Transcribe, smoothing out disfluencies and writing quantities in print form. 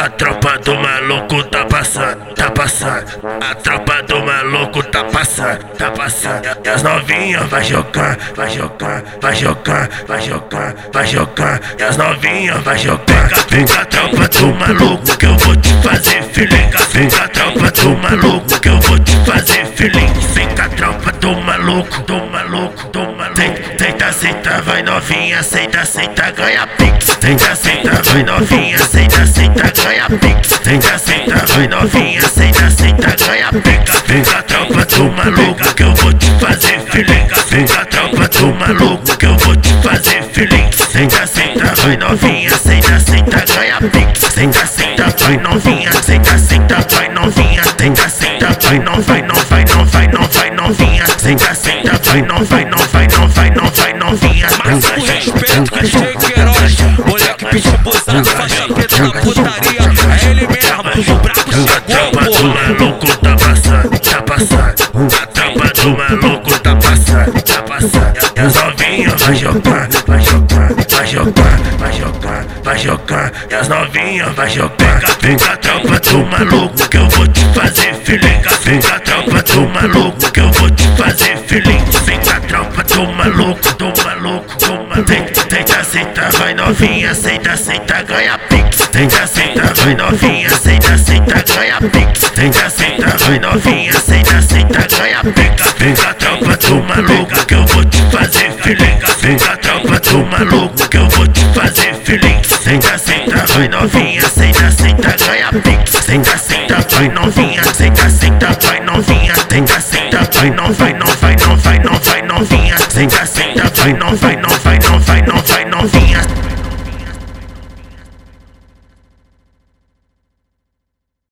A tropa do maluco tá passando, tá passando. A tropa do maluco tá passando, tá passando. E as novinhas vai jogar, vai jogar, vai jogar, vai jogar, vai jogar. E as novinhas vai jogar. Vem com a tropa do maluco que eu vou te fazer feeling. Vem com a tropa do maluco que eu vou te fazer feeling. Vem com a tropa do maluco, do maluco, do maluco. Senta, senta, vai novinha, senta, senta, ganha pix. Senta, senta, vai novinha, senta, senta, ganha pix. Senta, senta, vai novinha, senta, senta, ganha pix. Vem com a tropa do maluco que eu vou te fazer feeling. Vem com a tropa do maluco que eu vou te fazer feeling. Senta, senta, vai novinha, senta, senta, ganha pix. Senta, senta, vai novinha, senta, senta, vai novinha. Senta, senta, vai não, vai não, vai não, vai não, vai novinha. Senta, senta, vai não, vai não, vai não, vai não, vai novinha. Mas com respeito que achei Queiroz, moleque pitbullzado, faixa preta na putaria. É ele mesmo, o brabo chegou, porra. A tropa do maluco tá passando, tá passando. A tropa do maluco tá passando, tá passando. E as novinhas vai jogar, vai jogar, vai jogar, vai jogar, vai jogar. E as novinhas vai jogar. Vem com a tropa do maluco que eu vou te fazer feeling. Vem com a tropa do maluco que eu vou te fazer feeling. Vem com a tropa do maluco, do maluco, do maluco. Senta, senta, vai novinha, senta, senta, ganha pix. Senta, senta, vai novinha, senta, senta, ganha pix. Senta, senta, vai novinha, senta, senta, ganha pix. Vem com a tropa do maluco que eu vou te fazer feeling. Vem com a tropa do maluco que eu vou te fazer feeling. Senta, senta, vai novinha, senta, senta, ganha pix. Senta, senta, vai novinha, senta, senta, vai novinha. Senta, senta, vai não, vai não, vai não, vai não, vai novinha. Senta, senta, vai não, vai não.